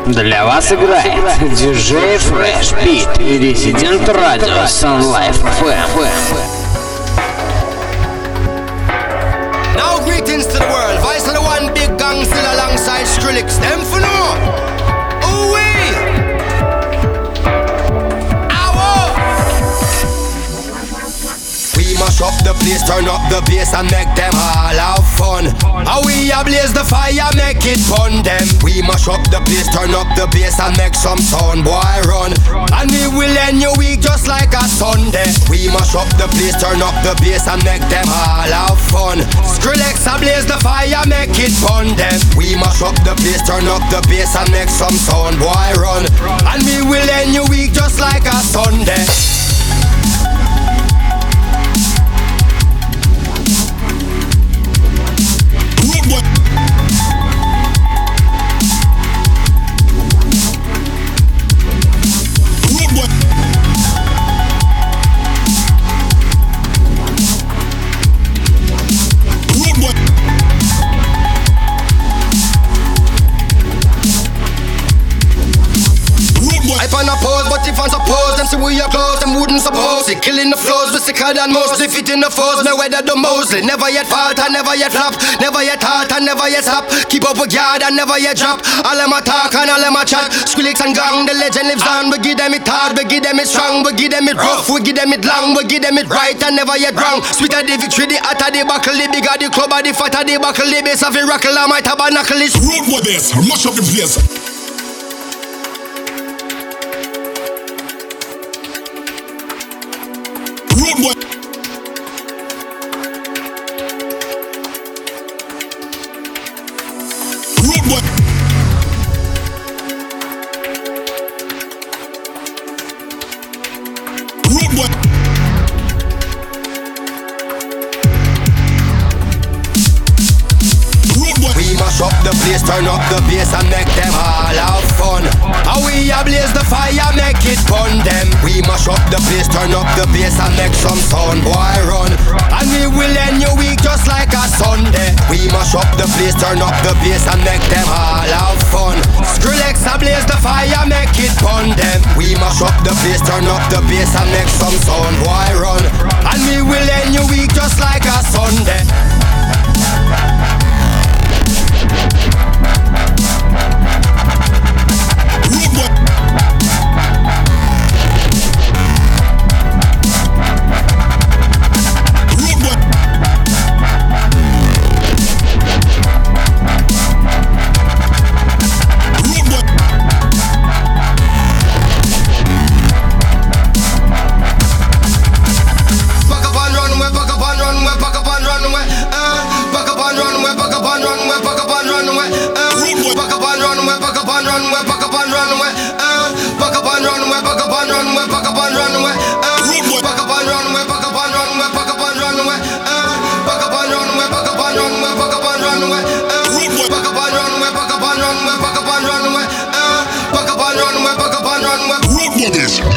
Для вас играет DJ Fresh Beat и резидент радио Sun Life FM. Now greetings to the world. Vice of the one big gang still alongside Skrillex. Them for no. Ooh wee. Mash up the place, turn up the bass and make them all have fun. How we ablaze the fire, make it fun them. We mash up the place, turn up the bass and make some sound, boy run. And we will end your week just like a Sunday. We mash up the place, turn up the bass and make them all have fun. Skrillex ablaze the fire, make it fun them. We mash up the place, turn up the bass and make some sound, boy run. And we will end your week just like a Sunday. On a pose, but if I'm supposed, them see we are close, them wouldn't suppose it. Killing the flows, we sicker than most. If it in the foes, no weather the Mosley. Never yet fault and never yet flop. Never yet halt and never yet stop. Keep up with guard and never yet drop. All them a talk and all them a chat. Skrillex and gang, the legend lives on. We give them it hard, we give them it strong. We give them it rough, we give them it long. We give them it right and never yet wrong. Sweeter the victory, the hotter the buckle. The bigger the club, the fatter the buckle. The bass of the rockle, I might tabernacle is. Road with this, mash up the place. Road boy. Road boy. Road boy. We mash up the place, turn up the bass and make them all have fun. How we ablaze the fire, make it fun them. We mash up the place, turn up the bass and make some sound, boy run. And we will end your week just like a Sunday. We mash up the place, turn up the bass and make them all have fun. Skrillex ablaze the fire, make it fun them. We mash up the place, turn up the bass and make some sound, boy run. And we will end your week just like a Sunday. Road with this.